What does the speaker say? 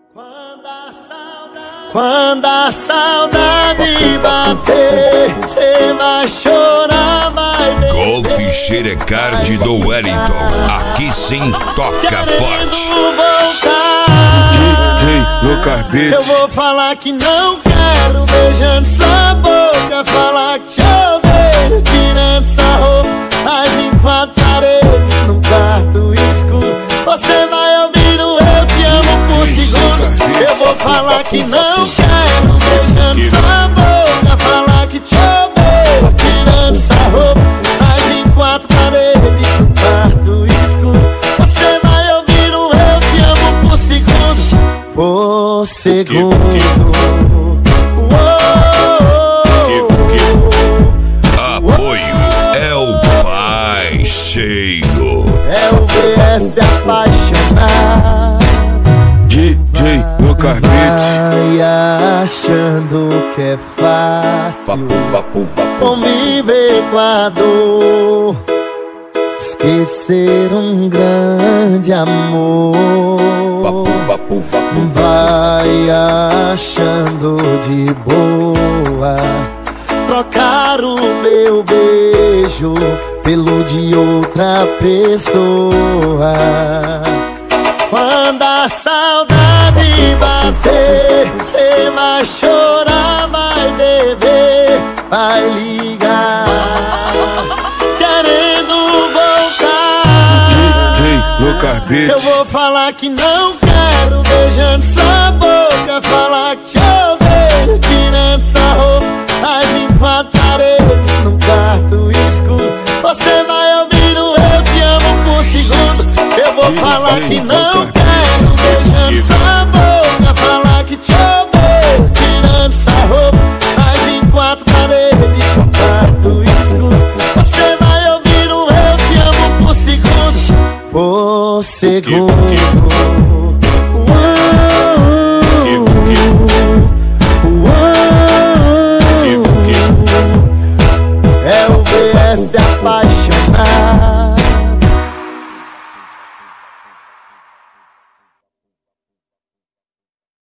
Quando a saudade bater, cê vai chorar, vai beber. Golf Xerecard do Wellington, aqui sim toca forte. DJ Lucas Beats. Eu vou falar que não quero, beijando sua boca. Falar que te odeio, tirando sua roupa. Mas em quatro paredes, num quarto escuro, você vai ouvir o eu te amo por segundos. Eu vou falar que não quero, beijando sua boca. Falar que te odeio, tirando sua roupa. Mas em quatro paredes, num quarto escuro, você vai ouvir o eu te amo por segundos. Por segundo. Apoio é o pai cheio. É o VF apaixonado. DJ Lucas Beats. Vai achando que é fácil conviver com a dor, esquecer um grande amor. Vai achando de boa trocar o meu beijo pelo de outra pessoa. Quando a saudade bater, cê vai chorar, vai beber, vai ligar, querendo voltar. DJ Lucas Beats. Eu vou falar que não quero, beijando sua boca. Falar que te odeio, tirando sua roupa. Mas em quatro paredes, num quarto escuro, você vai ouvir o eu te amo por segundos. Eu vou falar que não quero, beijando sua boca. Falar que te odeio, tirando sua roupa. Mas em quatro paredes, num quarto escuro, você vai ouvir o eu te amo por segundos. Por segundo.